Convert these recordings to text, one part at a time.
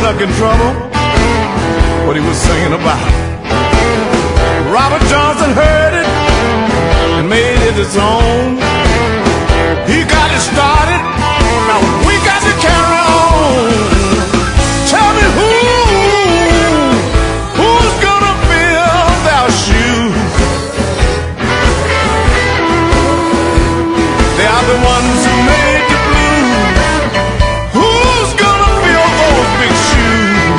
luck and trouble, what he was singing about. Robert Johnson heard it and made it his own. He got it started, now we got to carry on. Tell me who's gonna fill their shoes? They are the ones who made the blues. Who's gonna fill those big shoes?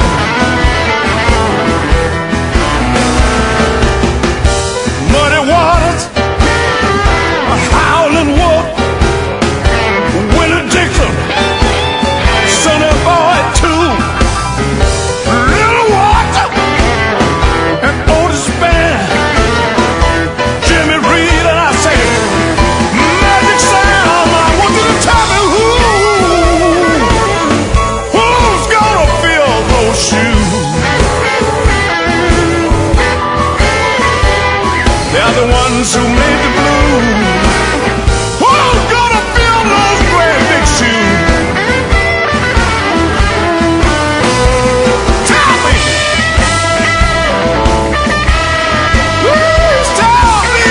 Muddy waters, a howling wolf, Willie Dixon, Sonny Boy too, Little Walter, and Otis Spann, Jimmy Reed, and I say, Magic Sam, I want you to tell me who's gonna fill those shoes? They are the ones who made the blues. Who's gonna fill those great big shoes? Tell me! Please tell me!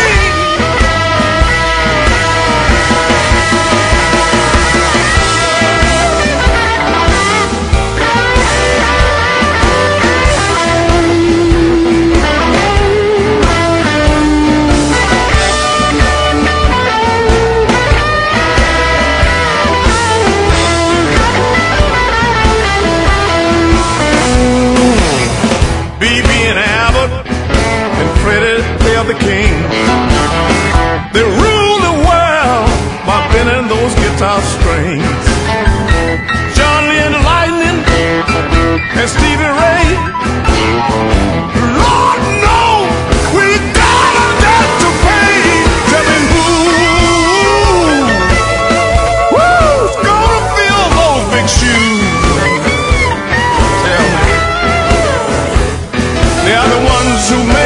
B.B. and Abbott and Freddie, they are the king. They rule the world by bending those guitar strings. John Lee and the Lightning and Stevie Ray. Lord knows we got a debt to pay. Tell me who's gonna fill those big shoes? Tell me. They are the ones who make